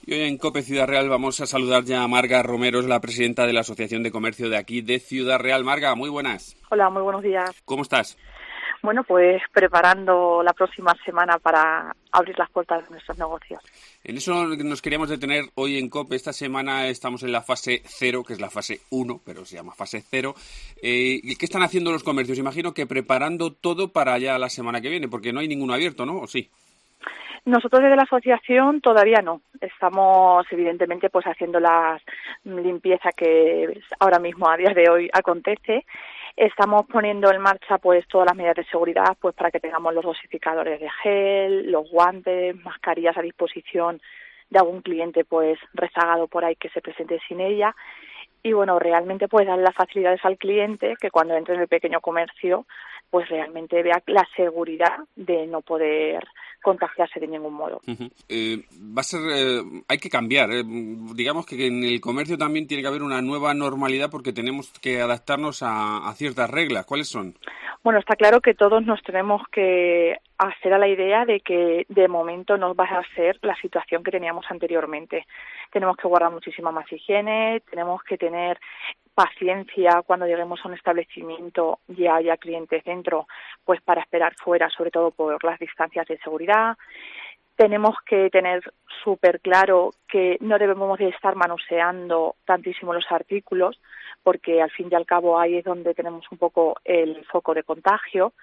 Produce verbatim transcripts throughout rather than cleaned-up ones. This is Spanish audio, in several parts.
Y hoy en COPE Ciudad Real vamos a saludar ya a Marga Romero, es la presidenta de la Asociación de Comercio de aquí de Ciudad Real. Marga, muy buenas. Hola, muy buenos días. ¿Cómo estás? Bueno, pues preparando la próxima semana para abrir las puertas de nuestros negocios. En eso nos queríamos detener hoy en COPE. Esta semana estamos en la fase cero, que es la fase uno, pero se llama fase cero. Eh, ¿Qué están haciendo los comercios? Imagino que preparando todo para ya la semana que viene, porque no hay ninguno abierto, ¿no? ¿O sí? Nosotros desde la asociación todavía no. Estamos evidentemente pues haciendo la limpieza que ahora mismo a día de hoy acontece. Estamos poniendo en marcha pues todas las medidas de seguridad pues para que tengamos los dosificadores de gel, los guantes, mascarillas a disposición de algún cliente pues rezagado por ahí que se presente sin ella. Y bueno, realmente pues dar las facilidades al cliente que cuando entre en el pequeño comercio pues realmente vea la seguridad de no poder contagiarse de ningún modo. Uh-huh. Eh, va a ser, eh, hay que cambiar. Eh. Digamos que en el comercio también tiene que haber una nueva normalidad porque tenemos que adaptarnos a, a ciertas reglas. ¿Cuáles son? Bueno, está claro que todos nos tenemos que hacer a la idea de que de momento no va a ser la situación que teníamos anteriormente. Tenemos que guardar muchísima más higiene, tenemos que tener paciencia cuando lleguemos a un establecimiento y haya clientes dentro, pues para esperar fuera, sobre todo por las distancias de seguridad. Tenemos que tener súper claro que no debemos de estar manoseando tantísimo los artículos, porque al fin y al cabo ahí es donde tenemos un poco el foco de contagio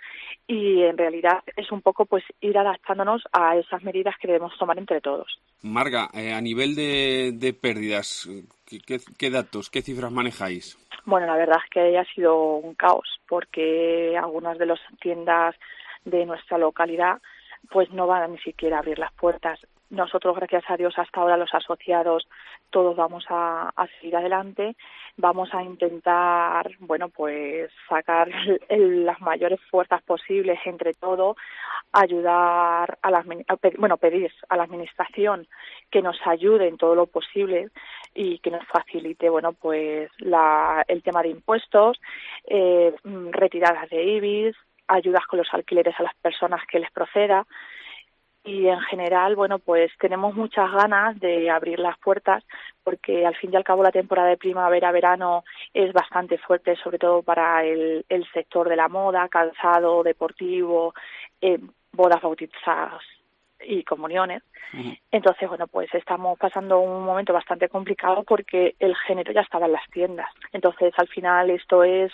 y en realidad es un poco pues ir adaptándonos a esas medidas que debemos tomar entre todos. Marga, eh, a nivel de, de pérdidas, ¿qué, qué, ¿qué datos, qué cifras manejáis? Bueno, la verdad es que ha sido un caos porque algunas de las tiendas de nuestra localidad pues no van a ni siquiera a abrir las puertas. Nosotros, gracias a Dios, hasta ahora los asociados todos vamos a, a seguir adelante, vamos a intentar, bueno, pues sacar el, las mayores fuerzas posibles entre todos, ayudar a la, bueno, pedir a la administración que nos ayude en todo lo posible y que nos facilite, bueno, pues la, el tema de impuestos, eh, retiradas de I B I S, ayudas con los alquileres a las personas que les proceda. Y en general, bueno, pues tenemos muchas ganas de abrir las puertas porque al fin y al cabo la temporada de primavera-verano es bastante fuerte, sobre todo para el, el sector de la moda, calzado, deportivo, eh, bodas bautizadas y comuniones. Uh-huh. Entonces, bueno, pues estamos pasando un momento bastante complicado porque el género ya estaba en las tiendas. Entonces, al final esto es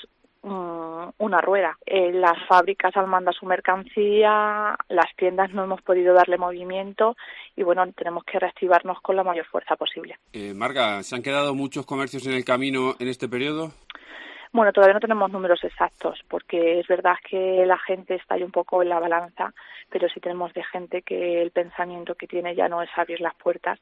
una rueda. Eh, las fábricas han mandado su mercancía, las tiendas no hemos podido darle movimiento y bueno, tenemos que reactivarnos con la mayor fuerza posible. Eh, Marga, ¿se han quedado muchos comercios en el camino en este periodo? Bueno, todavía no tenemos números exactos porque es verdad que la gente está ahí un poco en la balanza, pero sí tenemos de gente que el pensamiento que tiene ya no es abrir las puertas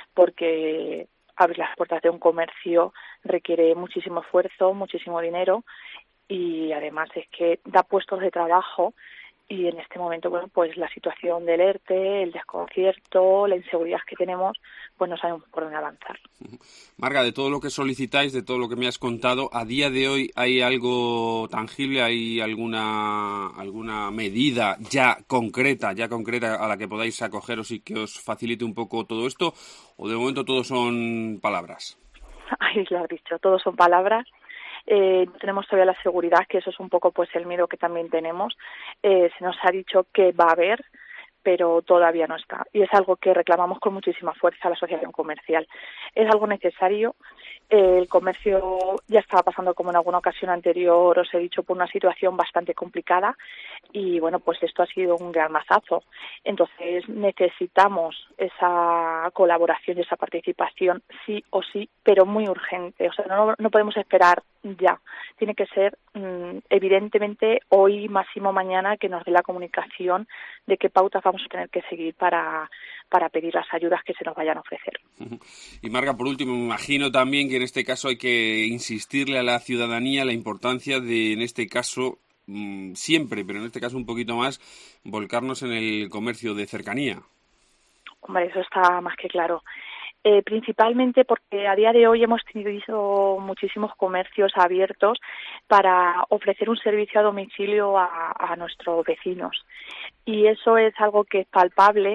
porque abrir las puertas de un comercio requiere muchísimo esfuerzo, muchísimo dinero y además es que da puestos de trabajo y en este momento, bueno, pues la situación del ERTE, el desconcierto, la inseguridad que tenemos, pues no sabemos por dónde avanzar. Marga, de todo lo que solicitáis, de todo lo que me has contado, ¿a día de hoy hay algo tangible, hay alguna alguna medida ya concreta, ya concreta a la que podáis acogeros y que os facilite un poco todo esto? ¿O de momento todo son palabras? Ay, lo has dicho, todo son palabras. Eh, tenemos todavía la seguridad, que eso es un poco pues el miedo que también tenemos. Eh, se nos ha dicho que va a haber, pero todavía no está. Y es algo que reclamamos con muchísima fuerza a la asociación comercial. Es algo necesario. Eh, el comercio ya estaba pasando, como en alguna ocasión anterior os he dicho, por una situación bastante complicada y bueno, pues esto ha sido un gran mazazo. Entonces necesitamos esa colaboración y esa participación sí o sí, pero muy urgente. O sea, no, no podemos esperar ya. Tiene que ser mmm, evidentemente hoy, máximo mañana, que nos dé la comunicación de qué pautas vamos a tener que seguir para, para pedir las ayudas que se nos vayan a ofrecer. Y Marga, por último, me imagino también que en este caso hay que insistirle a la ciudadanía la importancia de, en este caso, mmm, siempre, pero en este caso un poquito más, volcarnos en el comercio de cercanía. Hombre, eso está más que claro. Eh, principalmente porque a día de hoy hemos tenido muchísimos comercios abiertos para ofrecer un servicio a domicilio a, a nuestros vecinos. Y eso es algo que es palpable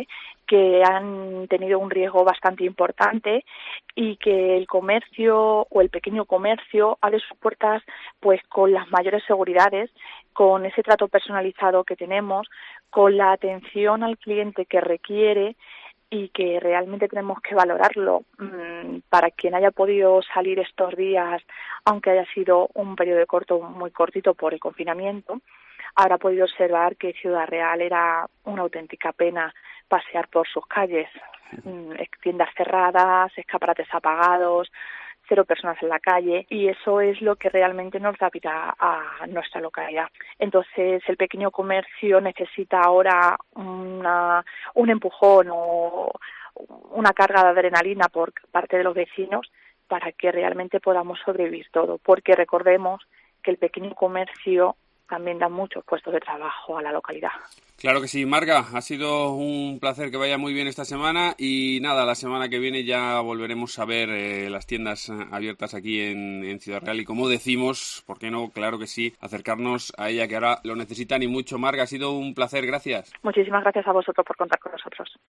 que han tenido un riesgo bastante importante y que el comercio o el pequeño comercio abre sus puertas pues con las mayores seguridades, con ese trato personalizado que tenemos, con la atención al cliente que requiere y que realmente tenemos que valorarlo. Para quien haya podido salir estos días, aunque haya sido un periodo corto, muy cortito por el confinamiento, habrá podido observar que Ciudad Real era una auténtica pena pasear por sus calles. Tiendas cerradas, escaparates apagados, cero personas en la calle, y eso es lo que realmente nos da vida a nuestra localidad. Entonces, el pequeño comercio necesita ahora una, un empujón o una carga de adrenalina por parte de los vecinos para que realmente podamos sobrevivir todo, porque recordemos que el pequeño comercio también da muchos puestos de trabajo a la localidad. Claro que sí, Marga, ha sido un placer que vaya muy bien esta semana y nada, la semana que viene ya volveremos a ver eh, las tiendas abiertas aquí en, en Ciudad Real y como decimos, ¿por qué no? Claro que sí, acercarnos a ella que ahora lo necesitan y mucho. Marga, ha sido un placer, gracias. Muchísimas gracias a vosotros por contar con nosotros.